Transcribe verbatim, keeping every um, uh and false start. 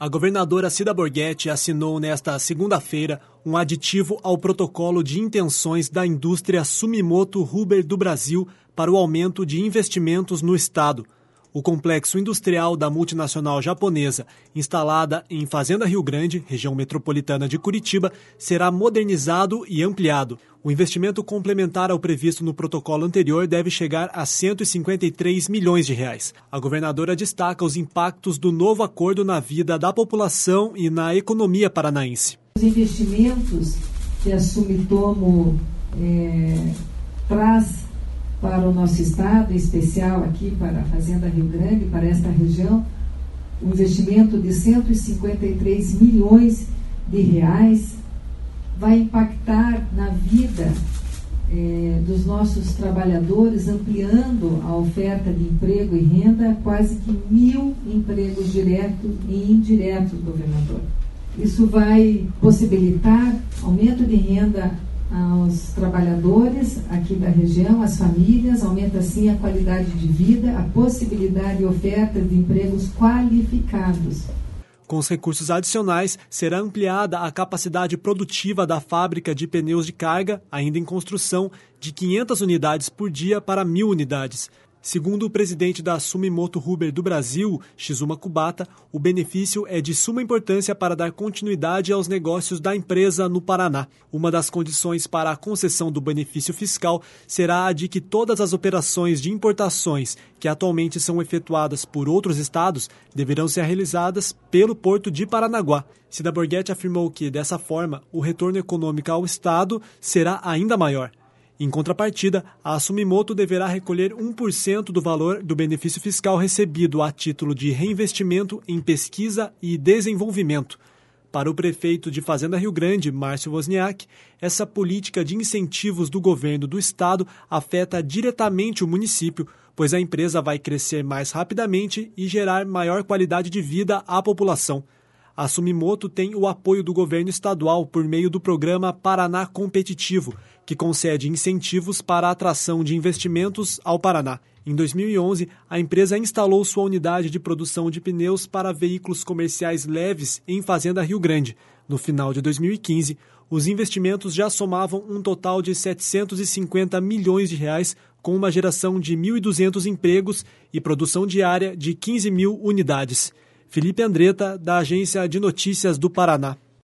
A governadora Cida Borghetti assinou nesta segunda-feira um aditivo ao protocolo de intenções da indústria Sumitomo Rubber do Brasil para o aumento de investimentos no estado. O complexo industrial da multinacional japonesa, instalada em Fazenda Rio Grande, região metropolitana de Curitiba, será modernizado e ampliado. O investimento complementar ao previsto no protocolo anterior deve chegar a cento e cinquenta e três milhões de reais. A governadora destaca os impactos do novo acordo na vida da população e na economia paranaense. Os investimentos que a Sumitomo é, traz para o nosso estado, em especial aqui para a Fazenda Rio Grande, para esta região, um investimento de cento e cinquenta e três milhões de reais, vai impactar na vida eh, dos nossos trabalhadores, ampliando a oferta de emprego e renda, quase que mil empregos diretos e indiretos, governador. Isso vai possibilitar aumento de renda aos trabalhadores aqui da região, às famílias, aumenta assim a qualidade de vida, a possibilidade e oferta de empregos qualificados. Com os recursos adicionais, será ampliada a capacidade produtiva da fábrica de pneus de carga, ainda em construção, de quinhentas unidades por dia para mil unidades. Segundo o presidente da Sumitomo Rubber do Brasil, Shizuma Kubata, o benefício é de suma importância para dar continuidade aos negócios da empresa no Paraná. Uma das condições para a concessão do benefício fiscal será a de que todas as operações de importações que atualmente são efetuadas por outros estados deverão ser realizadas pelo Porto de Paranaguá. Cida Borghetti afirmou que, dessa forma, o retorno econômico ao estado será ainda maior. Em contrapartida, a Sumitomo deverá recolher um por cento do valor do benefício fiscal recebido a título de reinvestimento em pesquisa e desenvolvimento. Para o prefeito de Fazenda Rio Grande, Márcio Wozniak, essa política de incentivos do governo do estado afeta diretamente o município, pois a empresa vai crescer mais rapidamente e gerar maior qualidade de vida à população. A Sumitomo tem o apoio do governo estadual por meio do programa Paraná Competitivo, que concede incentivos para a atração de investimentos ao Paraná. Em dois mil e onze, a empresa instalou sua unidade de produção de pneus para veículos comerciais leves em Fazenda Rio Grande. No final de dois mil e quinze, os investimentos já somavam um total de setecentos e cinquenta milhões de reais, com uma geração de mil e duzentos empregos e produção diária de quinze mil unidades. Felipe Andretta, da Agência de Notícias do Paraná.